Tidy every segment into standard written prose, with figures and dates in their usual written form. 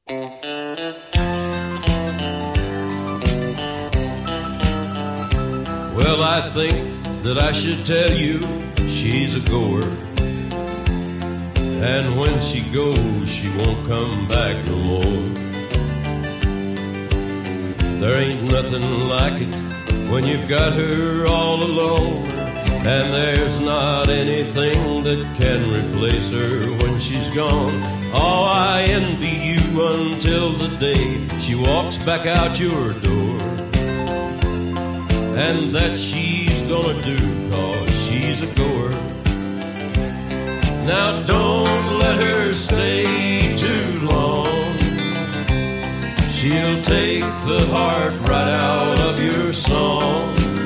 Well, I think that I should tell you she's a goer, and when she goes, she won't come back no more. There ain't nothing like it when you've got her all alone, and there's not anything that can replace her when she's gone. Oh, I envy you until the day she walks back out your door, and that she's gonna do 'cause she's a goer. Now don't let her stay too long. She'll take the heart right out of your song.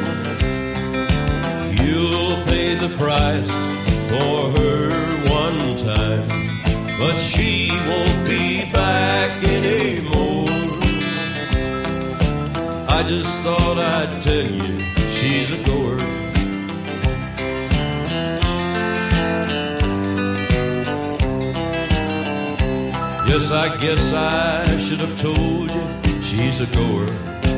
You'll pay the price for her one time, but she won't be back anymore. I just thought I'd tell you she's a goer. Yes, I guess I should have told you she's a goer.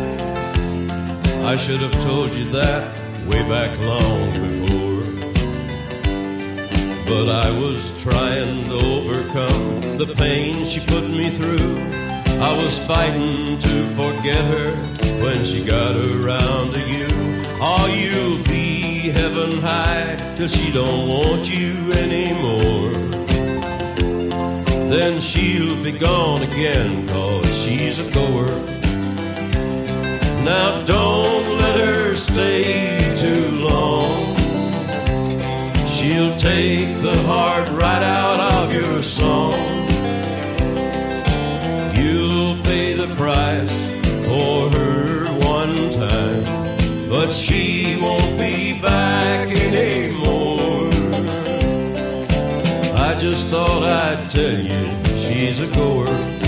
I should have told you that way back long before. But I was trying to overcome the pain she put me through. I was fighting to forget her when she got around to you. Oh, you'll be heaven high till she don't want you anymore. Then she'll be gone again 'cause she's a goer. Now don't let her stay too long. She'll take the heart right out of your song. You'll pay the price for her one time, but she won't be back anymore. I just thought I'd tell you she's a goer.